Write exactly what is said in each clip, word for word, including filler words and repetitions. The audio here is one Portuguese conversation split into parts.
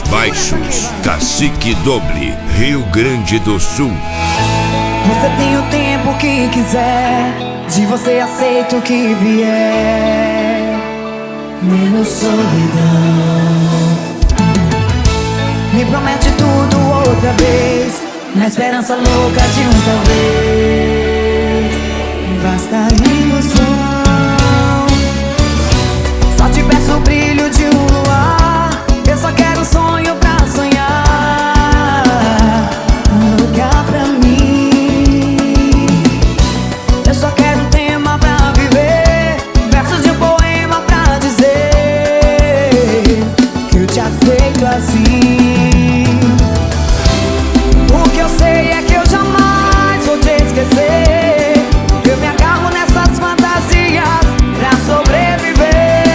Baixos, Cacique Doble, Rio Grande do Sul. Você tem o tempo que quiser, de você aceito o que vier, menos solidão. Me promete tudo outra vez, na esperança louca de um talvez. Basta ilusão. Só te peço o brilho de um luar, eu só quero sonho pra sonhar, um lugar pra mim. Eu só quero um tema pra viver, versos de um poema pra dizer que eu te aceito assim. O que eu sei é que eu jamais vou te esquecer. Eu me agarro nessas fantasias pra sobreviver.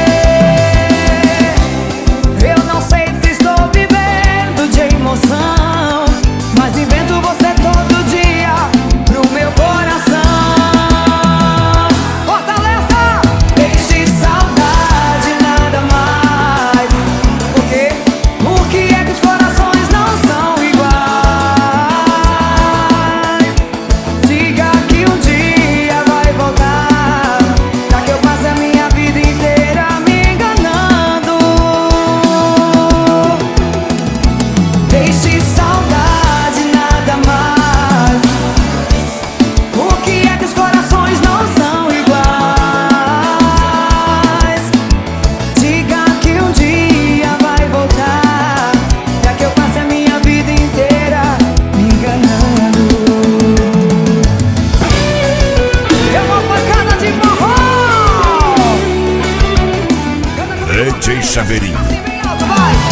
Eu não sei se estou vivendo de emoção, mas invento você todo dia pro meu coração. Fortaleza! Deixe saudade, nada mais. Por quê? Por que é que os corações não são iguais? Diga que um dia vai voltar, pra que eu passe a minha vida inteira me enganando. Deixe saudade, nada mais. Por que é que os corações não são iguais? Diga que um dia vai voltar, pra que eu passe a minha vida inteira me enganando. Eu vou pancada de forró. D J Chaveirinho. Assim bem alto, vai.